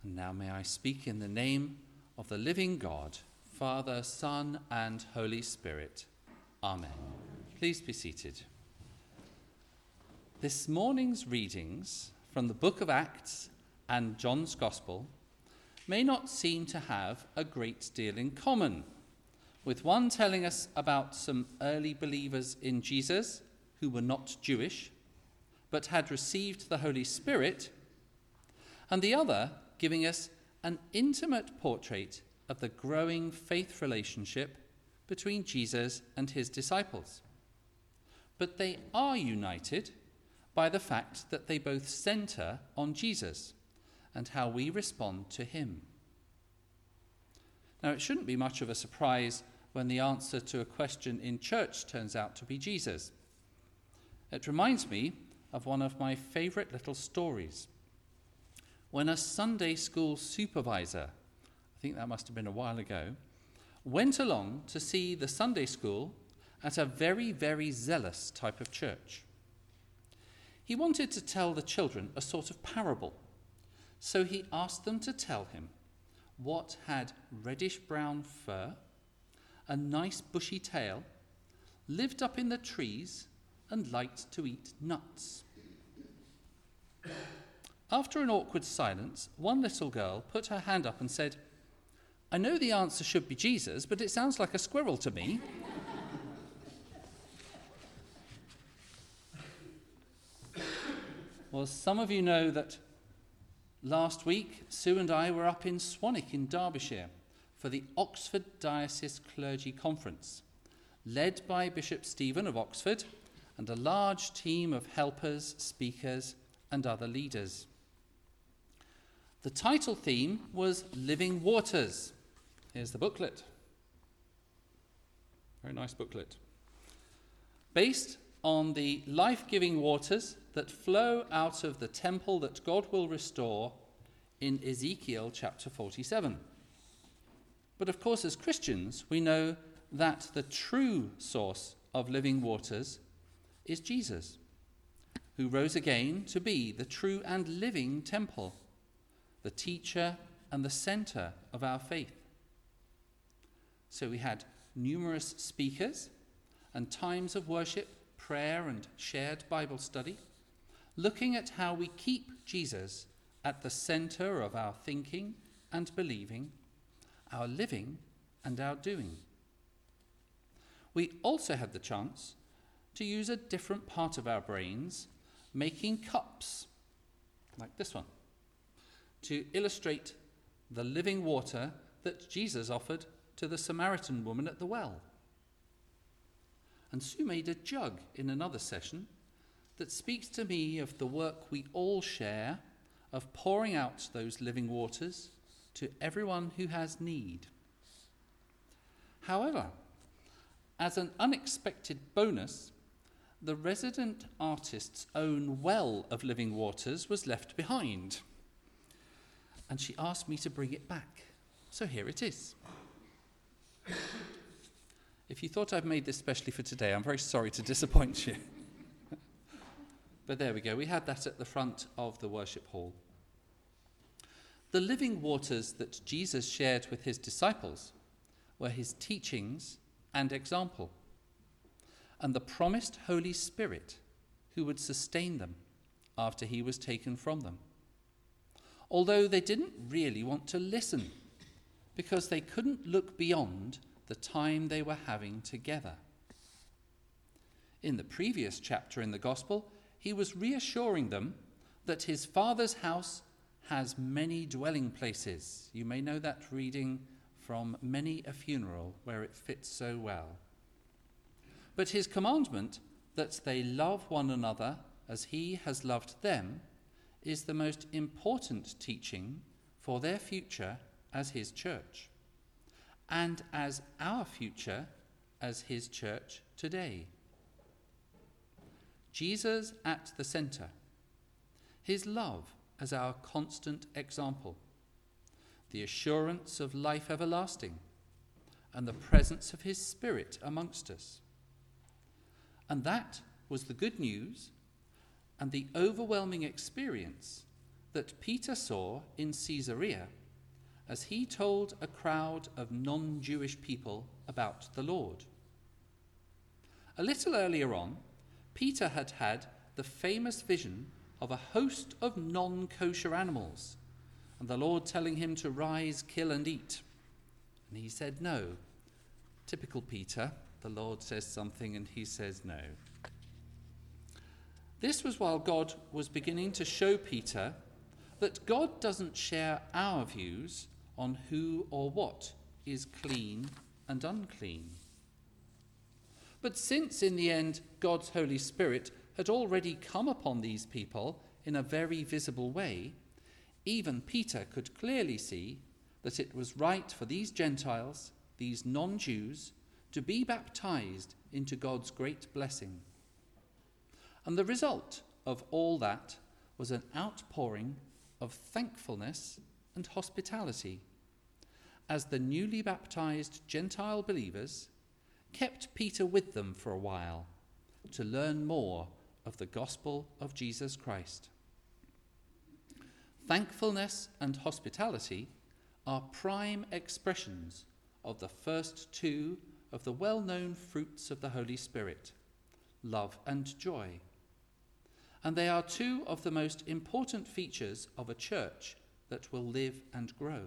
And now may I speak in the name of the living God, Father, Son, and Holy Spirit. Amen. Please be seated. This morning's readings from the book of Acts and John's Gospel may not seem to have a great deal in common, with one telling us about some early believers in Jesus who were not Jewish, but had received the Holy Spirit, and the other giving us an intimate portrait of the growing faith relationship between Jesus and his disciples. But they are united by the fact that they both center on Jesus and how we respond to him. Now, it shouldn't be much of a surprise when the answer to a question in church turns out to be Jesus. It reminds me of one of my favorite little stories. When a Sunday school supervisor, I think that must have been a while ago, went along to see the Sunday school at a very, very zealous type of church. He wanted to tell the children a sort of parable, so he asked them to tell him what had reddish-brown fur, a nice bushy tail, lived up in the trees, and liked to eat nuts. After an awkward silence, one little girl put her hand up and said, "I know the answer should be Jesus, but it sounds like a squirrel to me." Well, some of you know that last week, Sue and I were up in Swanwick in Derbyshire for the Oxford Diocese Clergy Conference, led by Bishop Stephen of Oxford and a large team of helpers, speakers, and other leaders. The title theme was Living Waters. Here's the booklet. Very nice booklet. Based on the life-giving waters that flow out of the temple that God will restore in Ezekiel chapter 47. But of course, as Christians, we know that the true source of living waters is Jesus, who rose again to be the true and living temple, the teacher and the center of our faith. So we had numerous speakers and times of worship, prayer, and shared Bible study, looking at how we keep Jesus at the center of our thinking and believing, our living and our doing. We also had the chance to use a different part of our brains, making cups, like this one, to illustrate the living water that Jesus offered to the Samaritan woman at the well. And Sue made a jug in another session that speaks to me of the work we all share of pouring out those living waters to everyone who has need. However, as an unexpected bonus, the resident artist's own well of living waters was left behind, and she asked me to bring it back. So here it is. If you thought I'd made this specially for today, I'm very sorry to disappoint you. But there we go. We had that at the front of the worship hall. The living waters that Jesus shared with his disciples were his teachings and example, and the promised Holy Spirit who would sustain them after he was taken from them. Although they didn't really want to listen because they couldn't look beyond the time they were having together. In the previous chapter in the Gospel, he was reassuring them that his Father's house has many dwelling places. You may know that reading from Many a Funeral, where it fits so well. But his commandment that they love one another as he has loved them is the most important teaching for their future as his church, and as our future as his church today. Jesus at the center, his love as our constant example, the assurance of life everlasting, and the presence of his Spirit amongst us. And that was the good news and the overwhelming experience that Peter saw in Caesarea as he told a crowd of non-Jewish people about the Lord. A little earlier on, Peter had had the famous vision of a host of non-kosher animals, and the Lord telling him to rise, kill and eat. And he said no. Typical Peter, the Lord says something and he says no. This was while God was beginning to show Peter that God doesn't share our views on who or what is clean and unclean. But since in the end God's Holy Spirit had already come upon these people in a very visible way, even Peter could clearly see that it was right for these Gentiles, these non-Jews, to be baptized into God's great blessing. And the result of all that was an outpouring of thankfulness and hospitality, as the newly baptized Gentile believers kept Peter with them for a while to learn more of the gospel of Jesus Christ. Thankfulness and hospitality are prime expressions of the first two of the well-known fruits of the Holy Spirit, love and joy. And they are two of the most important features of a church that will live and grow.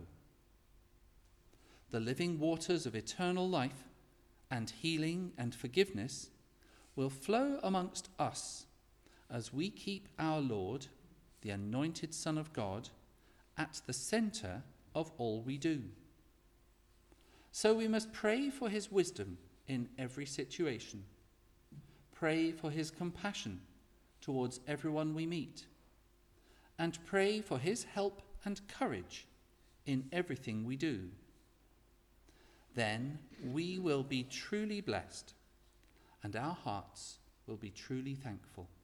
The living waters of eternal life and healing and forgiveness will flow amongst us as we keep our Lord, the anointed Son of God, at the centre of all we do. So we must pray for his wisdom in every situation. Pray for his compassion towards everyone we meet. And pray for his help and courage in everything we do. Then we will be truly blessed, and our hearts will be truly thankful.